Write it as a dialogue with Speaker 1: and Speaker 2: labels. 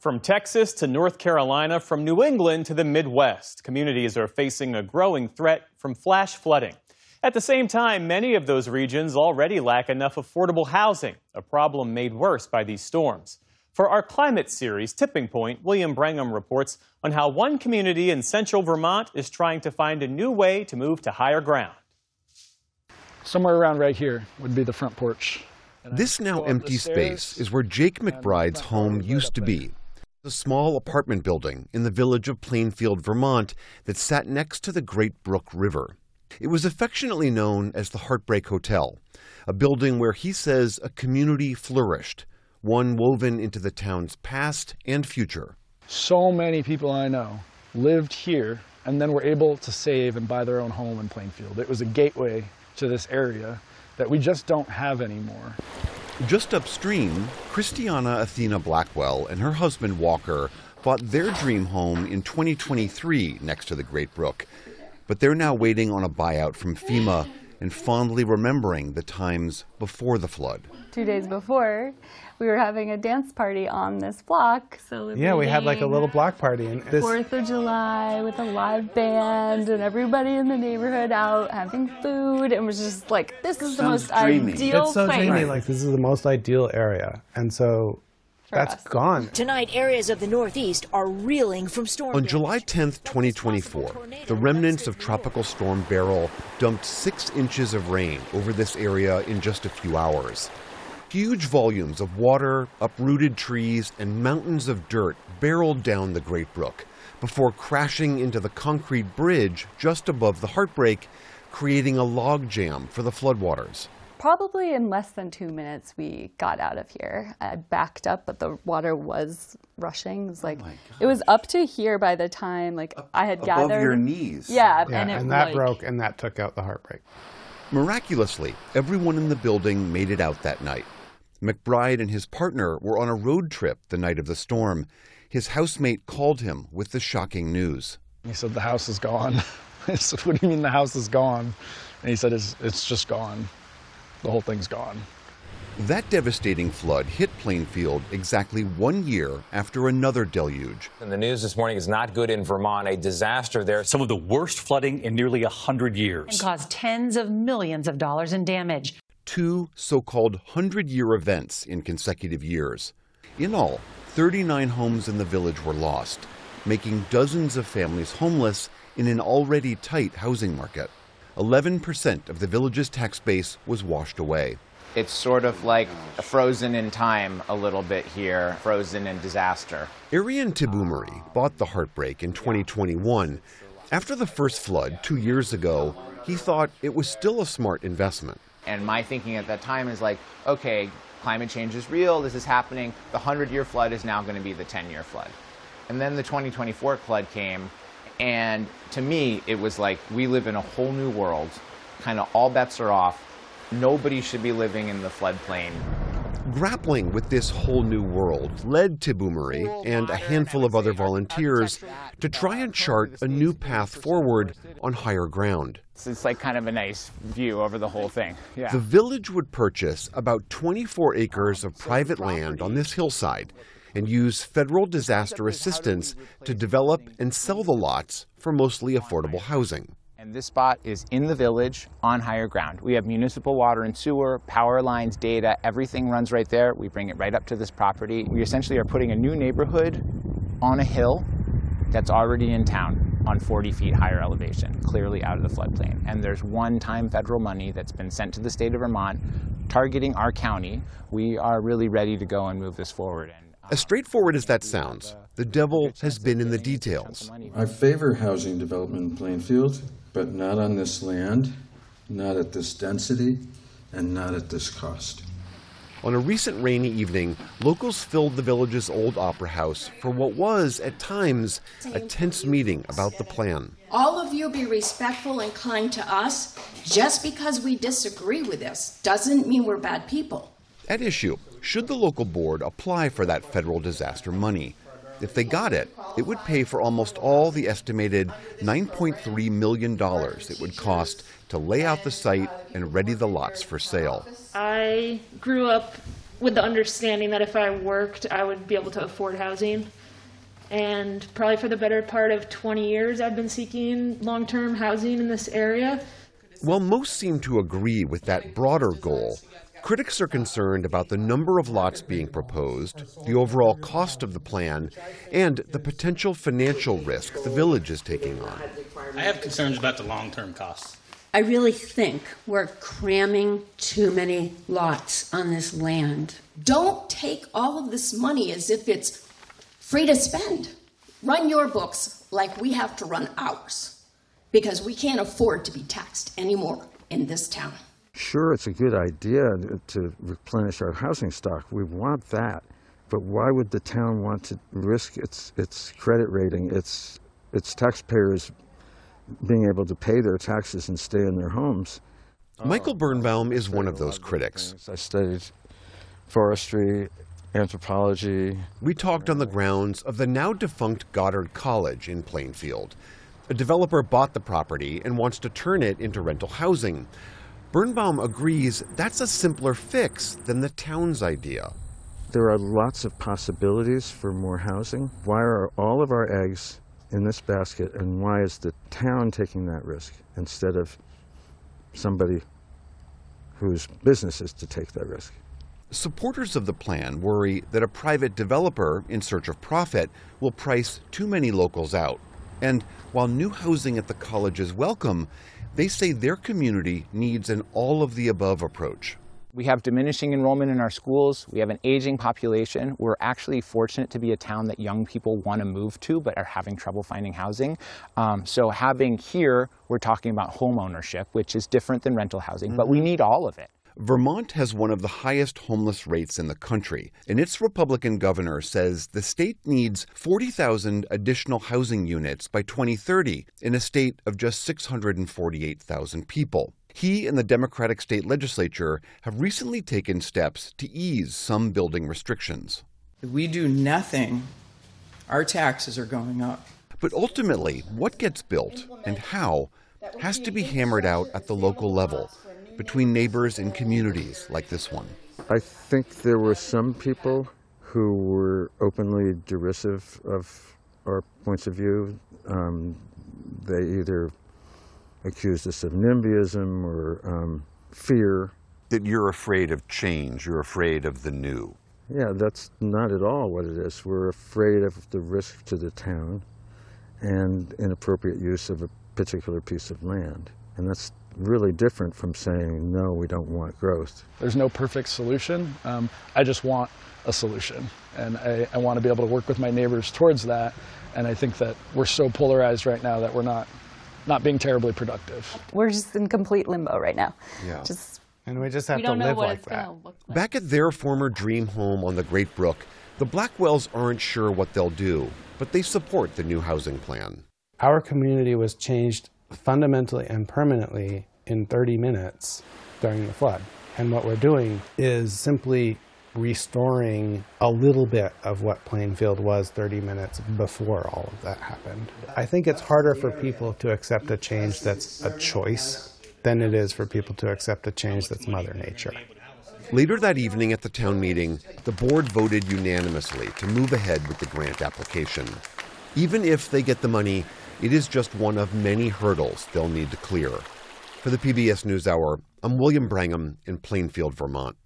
Speaker 1: From Texas to North Carolina, from New England to the Midwest, communities are facing a growing threat from flash flooding. At the same time, many of those regions already lack enough affordable housing, a problem made worse by these storms. For our climate series, Tipping Point, William Brangham reports on how one community in central Vermont is trying to find a new way to move to higher ground.
Speaker 2: Somewhere around right here would be the front porch.
Speaker 3: This now empty space is where Jake McBride's home used to be. A small apartment building in the village of Plainfield, Vermont, that sat next to the Great Brook River. It was affectionately known as the Heartbreak Hotel, a building where he says a community flourished, one woven into the town's past and future.
Speaker 2: So many people I know lived here and then were able to save and buy their own home in Plainfield. It was a gateway to this area that we just don't have anymore.
Speaker 3: Just upstream, Christiana Athena Blackwell and her husband Walker bought their dream home in 2023 next to the Great Brook. But they're now waiting on a buyout from FEMA and fondly remembering the times before the flood.
Speaker 4: 2 days before, we were having a dance party on this block.
Speaker 5: Yeah, we had like a little block party. And
Speaker 4: 4th of July with a live band and everybody in the neighborhood out having food. And was just like, this is the most ideal
Speaker 5: It's so
Speaker 4: place.
Speaker 5: dreamy, like this is the most ideal area. And so that's gone.
Speaker 6: Tonight, areas of the Northeast are reeling from storm
Speaker 3: On
Speaker 6: damage.
Speaker 3: July 10th, 2024, the remnants of Tropical Storm Beryl dumped 6 inches of rain over this area in just a few hours. Huge volumes of water, uprooted trees, and mountains of dirt barreled down the Great Brook before crashing into the concrete bridge just above the Heartbreak, creating a log jam for the floodwaters.
Speaker 4: Probably in less than 2 minutes, we got out of here. I backed up, but the water was rushing. It was like, it was up to here by the time I had gathered.
Speaker 7: Above your knees.
Speaker 4: Yeah,
Speaker 5: And that broke, and that took out the Heartbreak.
Speaker 3: Miraculously, everyone in the building made it out that night. McBride and his partner were on a road trip the night of the storm. His housemate called him with the shocking news.
Speaker 2: He said, the house is gone. I said, what do you mean the house is gone? And he said, it's just gone. The whole thing's gone.
Speaker 3: That devastating flood hit Plainfield exactly 1 year after another deluge.
Speaker 8: And the news this morning is not good in Vermont. A disaster there.
Speaker 9: Some of the worst flooding in nearly 100 years.
Speaker 10: And caused tens of millions of dollars in damage.
Speaker 3: 2 so-called 100-year events in consecutive years. In all, 39 homes in the village were lost, making dozens of families homeless in an already tight housing market. 11% of the village's tax base was washed away.
Speaker 11: It's sort of like frozen in time a little bit here, frozen in disaster.
Speaker 3: Arian Tibumari bought the Heartbreak in 2021. After the first flood 2 years ago, he thought it was still a smart investment.
Speaker 11: And my thinking at that time is like, okay, climate change is real, this is happening. The 100-year flood is now going to be the 10-year flood. And then the 2024 flood came, and to me, it was like, we live in a whole new world. Kind of all bets are off. Nobody should be living in the floodplain.
Speaker 3: Grappling with this whole new world led Tibumari and a handful of other volunteers to try and chart a new path forward on higher ground.
Speaker 11: It's like kind of a nice view over the whole thing. Yeah.
Speaker 3: The village would purchase about 24 acres of private land on this hillside and use federal disaster assistance to develop and sell the lots for mostly affordable housing.
Speaker 11: And this spot is in the village on higher ground. We have municipal water and sewer, power lines, data, everything runs right there. We bring it right up to this property. We essentially are putting a new neighborhood on a hill that's already in town on 40 feet higher elevation, clearly out of the floodplain. And there's one-time federal money that's been sent to the state of Vermont targeting our county. We are really ready to go and move this forward.
Speaker 3: As straightforward as that sounds, the devil has been in the details.
Speaker 12: I favor housing development in Plainfield, but not on this land, not at this density, and not at this cost.
Speaker 3: On a recent rainy evening, locals filled the village's old opera house for what was, at times, a tense meeting about the plan.
Speaker 13: All of you be respectful and kind to us. Just because we disagree with this doesn't mean we're bad people.
Speaker 3: At issue, should the local board apply for that federal disaster money? If they got it, it would pay for almost all the estimated $9.3 million it would cost to lay out the site and ready the lots for sale.
Speaker 14: I grew up
Speaker 7: with the understanding that if I worked, I would be able to afford housing. And probably for the better part of 20 years, I've been seeking long-term housing in this area.
Speaker 3: While most seem to agree with that broader goal, critics are concerned about the number of lots being proposed, the overall cost of the plan, and the potential financial risk the village is taking on.
Speaker 14: I have concerns about the long-term costs.
Speaker 13: I really think we're cramming too many lots on this land. Don't take all of this money as if it's free to spend. Run your books like we have to run ours, because we can't afford to be taxed anymore in this town.
Speaker 15: Sure, it's a good idea to replenish our housing stock. We want that. But why would the town want to risk its credit rating, its taxpayers being able to pay their taxes and stay in their homes?
Speaker 3: Michael Birnbaum is one of those critics.
Speaker 15: I studied forestry, anthropology.
Speaker 3: We talked on the grounds of the now defunct Goddard College in Plainfield. A developer bought the property and wants to turn it into rental housing. Birnbaum agrees that's a simpler fix than the town's idea.
Speaker 15: There are lots of possibilities for more housing. Why are all of our eggs in this basket, and why is the town taking that risk instead of somebody whose business is to take that risk?
Speaker 3: Supporters of the plan worry that a private developer in search of profit will price too many locals out. And while new housing at the college is welcome, they say their community needs an all-of-the-above approach.
Speaker 11: We have diminishing enrollment in our schools. We have an aging population. We're actually fortunate to be a town that young people want to move to but are having trouble finding housing. So having here, we're talking about home ownership, which is different than rental housing, but we need all of it.
Speaker 3: Vermont has one of the highest homeless rates in the country, and its Republican governor says the state needs 40,000 additional housing units by 2030 in a state of just 648,000 people. He and the Democratic state legislature have recently taken steps to ease some building restrictions.
Speaker 16: If we do nothing, our taxes are going up.
Speaker 3: But ultimately, what gets built and how has to be hammered out at the local level, between neighbors and communities like this one.
Speaker 15: I think there were some people who were openly derisive of our points of view. They either accused us of NIMBYism or fear.
Speaker 3: That you're afraid of change, you're afraid of the new.
Speaker 15: Yeah, that's not at all what it is. We're afraid of the risk to the town and inappropriate use of a particular piece of land. And that's really different from saying, no, we don't want growth.
Speaker 2: There's no perfect solution. I just want a solution. And I want to be able to work with my neighbors towards that. And I think that we're so polarized right now that we're not being terribly productive.
Speaker 4: We're just in complete limbo right now.
Speaker 3: Yeah.
Speaker 5: And we just have to live like that.
Speaker 3: Back at their former dream home on the Great Brook, the Blackwells aren't sure what they'll do, but they support the new housing plan.
Speaker 5: Our community was changed fundamentally and permanently in 30 minutes during the flood. And what we're doing is simply restoring a little bit of what Plainfield was 30 minutes before all of that happened. I think it's harder for people to accept a change that's a choice than it is for people to accept a change that's Mother Nature.
Speaker 3: Later that evening at the town meeting, the board voted unanimously to move ahead with the grant application. Even if they get the money, it is just one of many hurdles they'll need to clear. For the PBS NewsHour, I'm William Brangham in Plainfield, Vermont.